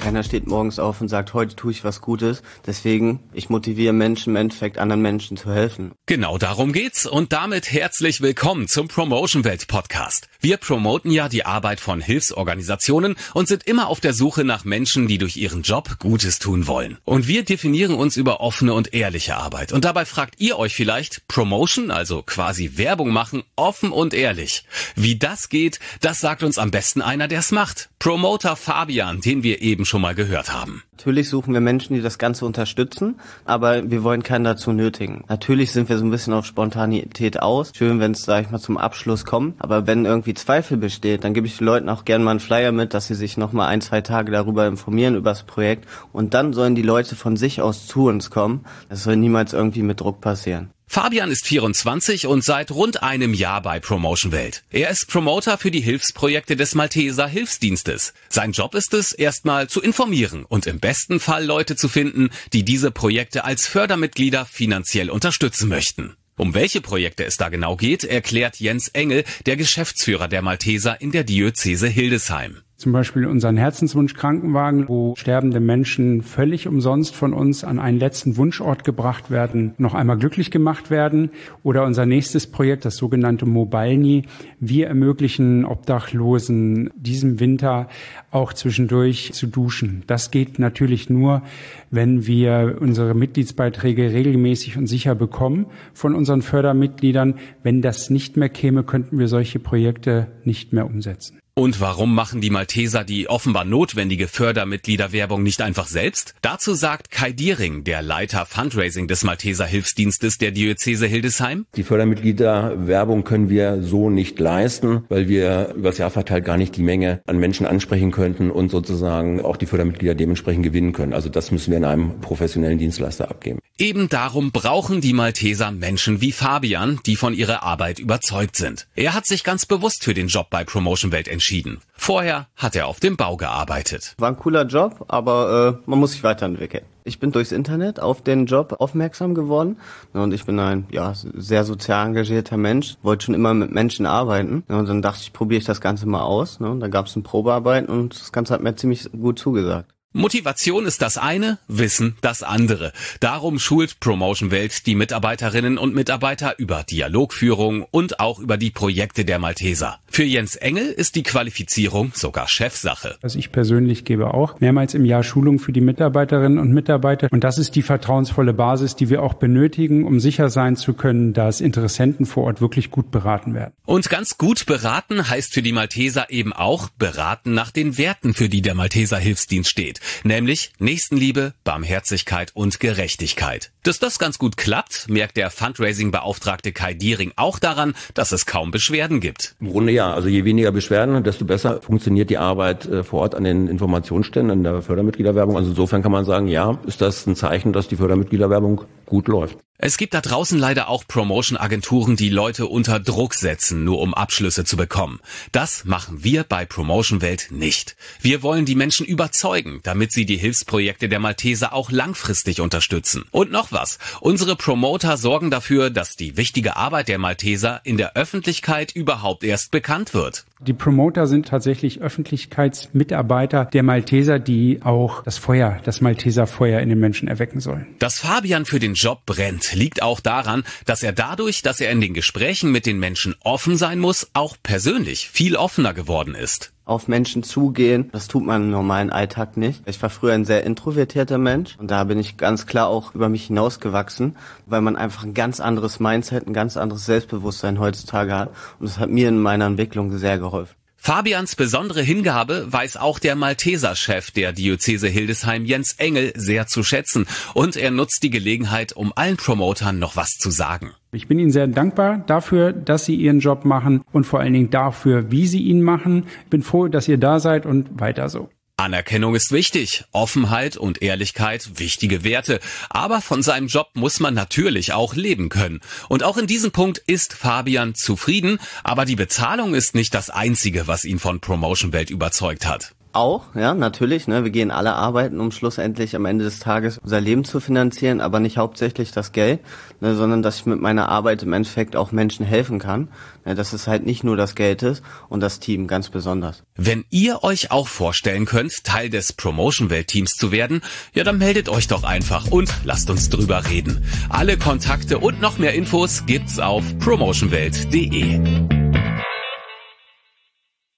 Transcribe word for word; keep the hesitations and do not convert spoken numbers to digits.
Keiner steht morgens auf und sagt, heute tue ich was Gutes. Deswegen, ich motiviere Menschen, im Endeffekt anderen Menschen zu helfen. Genau darum geht's und damit herzlich willkommen zum Promotion Welt Podcast. Wir promoten ja die Arbeit von Hilfsorganisationen und sind immer auf der Suche nach Menschen, die durch ihren Job Gutes tun wollen. Und wir definieren uns über offene und ehrliche Arbeit. Und dabei fragt ihr euch vielleicht, Promotion, also quasi Werbung machen, offen und ehrlich. Wie das geht, das sagt uns am besten einer, der es macht. Promoter Fabian, den wir eben schon mal gehört haben. Natürlich suchen wir Menschen, die das Ganze unterstützen, aber wir wollen keinen dazu nötigen. Natürlich sind wir so ein bisschen auf Spontanität aus. Schön, wenn es, sag ich mal, zum Abschluss kommt. Aber wenn irgendwie Zweifel besteht, dann gebe ich den Leuten auch gerne mal einen Flyer mit, dass sie sich noch mal ein, zwei Tage darüber informieren, über das Projekt. Und dann sollen die Leute von sich aus zu uns kommen. Das soll niemals irgendwie mit Druck passieren. Fabian ist vierundzwanzig und seit rund einem Jahr bei Promotion Welt. Er ist Promoter für die Hilfsprojekte des Malteser Hilfsdienstes. Sein Job ist es, erstmal zu informieren und im besten Fall Leute zu finden, die diese Projekte als Fördermitglieder finanziell unterstützen möchten. Um welche Projekte es da genau geht, erklärt Jens Engel, der Geschäftsführer der Malteser in der Diözese Hildesheim. Zum Beispiel unseren Herzenswunsch-Krankenwagen, wo sterbende Menschen völlig umsonst von uns an einen letzten Wunschort gebracht werden, noch einmal glücklich gemacht werden. Oder unser nächstes Projekt, das sogenannte Mobilni. Wir ermöglichen Obdachlosen diesem Winter auch zwischendurch zu duschen. Das geht natürlich nur, wenn wir unsere Mitgliedsbeiträge regelmäßig und sicher bekommen von unseren Fördermitgliedern. Wenn das nicht mehr käme, könnten wir solche Projekte nicht mehr umsetzen. Und warum machen die Malteser die offenbar notwendige Fördermitgliederwerbung nicht einfach selbst? Dazu sagt Kai Diering, der Leiter Fundraising des Malteser Hilfsdienstes der Diözese Hildesheim. Die Fördermitgliederwerbung können wir so nicht leisten, weil wir übers Jahr verteilt gar nicht die Menge an Menschen ansprechen könnten und sozusagen auch die Fördermitglieder dementsprechend gewinnen können. Also das müssen wir in einem professionellen Dienstleister abgeben. Eben darum brauchen die Malteser Menschen wie Fabian, die von ihrer Arbeit überzeugt sind. Er hat sich ganz bewusst für den Job bei Promotion Welt entschieden. Vorher hat er auf dem Bau gearbeitet. War ein cooler Job, aber äh, man muss sich weiterentwickeln. Ich bin durchs Internet auf den Job aufmerksam geworden und ich bin ein ja sehr sozial engagierter Mensch, wollte schon immer mit Menschen arbeiten und dann dachte ich, probiere ich das Ganze mal aus. Und da gab es ein Probearbeiten und das Ganze hat mir ziemlich gut zugesagt. Motivation ist das eine, Wissen das andere. Darum schult Promotion Welt die Mitarbeiterinnen und Mitarbeiter über Dialogführung und auch über die Projekte der Malteser. Für Jens Engel ist die Qualifizierung sogar Chefsache. Also ich persönlich gebe auch mehrmals im Jahr Schulung für die Mitarbeiterinnen und Mitarbeiter. Und das ist die vertrauensvolle Basis, die wir auch benötigen, um sicher sein zu können, dass Interessenten vor Ort wirklich gut beraten werden. Und ganz gut beraten heißt für die Malteser eben auch beraten nach den Werten, für die der Malteser Hilfsdienst steht. Nämlich Nächstenliebe, Barmherzigkeit und Gerechtigkeit. Dass das ganz gut klappt, merkt der Fundraising-Beauftragte Kai Diering auch daran, dass es kaum Beschwerden gibt. Im Grunde ja, also je weniger Beschwerden, desto besser funktioniert die Arbeit äh, vor Ort an den Informationsständen, an der Fördermitgliederwerbung. Also insofern kann man sagen, ja, ist das ein Zeichen, dass die Fördermitgliederwerbung gut läuft. Es gibt da draußen leider auch Promotion-Agenturen, die Leute unter Druck setzen, nur um Abschlüsse zu bekommen. Das machen wir bei Promotion Welt nicht. Wir wollen die Menschen überzeugen, damit sie die Hilfsprojekte der Malteser auch langfristig unterstützen. Und noch was, unsere Promoter sorgen dafür, dass die wichtige Arbeit der Malteser in der Öffentlichkeit überhaupt erst bekannt wird. Die Promoter sind tatsächlich Öffentlichkeitsmitarbeiter der Malteser, die auch das Feuer, das Malteser Feuer in den Menschen erwecken sollen. Dass Fabian für den Job brennt, liegt auch daran, dass er dadurch, dass er in den Gesprächen mit den Menschen offen sein muss, auch persönlich viel offener geworden ist. Auf Menschen zugehen, das tut man im normalen Alltag nicht. Ich war früher ein sehr introvertierter Mensch und da bin ich ganz klar auch über mich hinausgewachsen, weil man einfach ein ganz anderes Mindset, ein ganz anderes Selbstbewusstsein heutzutage hat und das hat mir in meiner Entwicklung sehr geholfen. Fabians besondere Hingabe weiß auch der Malteser-Chef der Diözese Hildesheim, Jens Engel, sehr zu schätzen. Und er nutzt die Gelegenheit, um allen Promotern noch was zu sagen. Ich bin Ihnen sehr dankbar dafür, dass Sie Ihren Job machen und vor allen Dingen dafür, wie Sie ihn machen. Ich bin froh, dass ihr da seid und weiter so. Anerkennung ist wichtig, Offenheit und Ehrlichkeit wichtige Werte, aber von seinem Job muss man natürlich auch leben können. Und auch in diesem Punkt ist Fabian zufrieden, aber die Bezahlung ist nicht das Einzige, was ihn von Promotion Welt überzeugt hat. auch, ja, natürlich, ne, wir gehen alle arbeiten, um schlussendlich am Ende des Tages unser Leben zu finanzieren, aber nicht hauptsächlich das Geld, ne, sondern dass ich mit meiner Arbeit im Endeffekt auch Menschen helfen kann, ne, dass es halt nicht nur das Geld ist und das Team ganz besonders. Wenn ihr euch auch vorstellen könnt, Teil des Promotion-Welt-Teams zu werden, ja, dann meldet euch doch einfach und lasst uns drüber reden. Alle Kontakte und noch mehr Infos gibt's auf promotion welt punkt de.